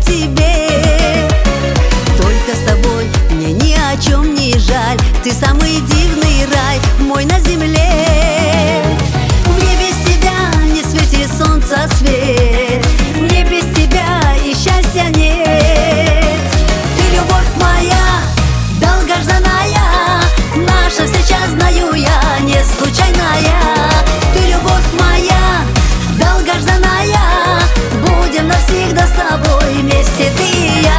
тебе. Только с тобой мне ни о чем не жаль. Ты самый дивный рай мой на земле. Мне без тебя не светит солнца свет, мне без тебя и счастья нет. Ты любовь моя, долгожданная, наша встреча, знаю я, не случайная. Ты любовь моя, долгожданная, будем навсегда с тобой вместе, ты и я.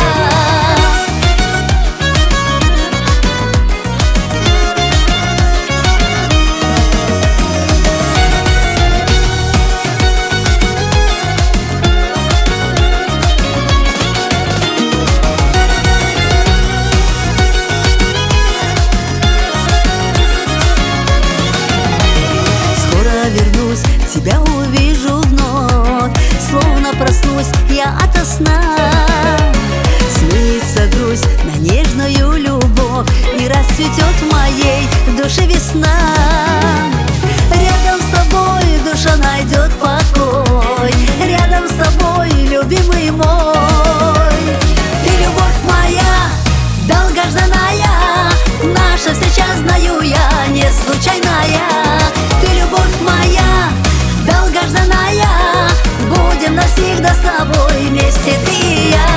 Вернусь, тебя увижу вновь, словно проснусь я ото сна. Сменится грусть на нежную любовь, и расцветет в моей душе весна. Рядом с тобой душа найдет покой, рядом с тобой, любимый мой. Ты любовь моя, долгожданная, наша встреча, знаю я, не случайная. Ты любовь моя, долгожданная, будем навсегда с тобой вместе, ты и я.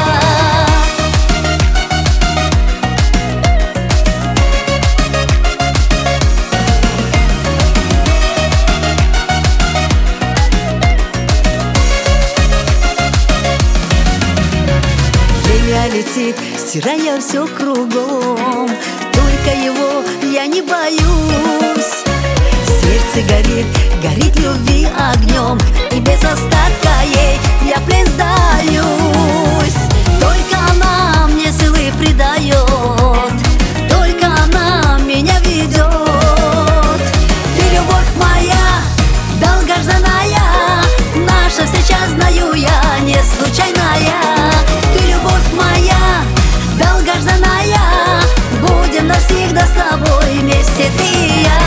Время летит, стирая все кругом, только его я не боюсь. Сердце горит, горит любви огнем, и без остатка ей я плен сдаюсь. Только она мне силы придает, только она меня ведет. Ты любовь моя, долгожданная, наша встреча, знаю я, не случайная. Ты любовь моя, долгожданная, будем навсегда с тобой вместе, ты и я.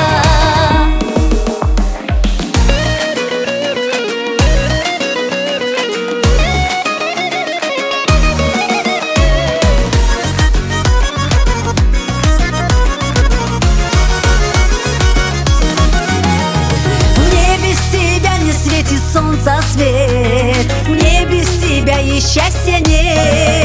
Солнца свет, мне без тебя и счастья нет.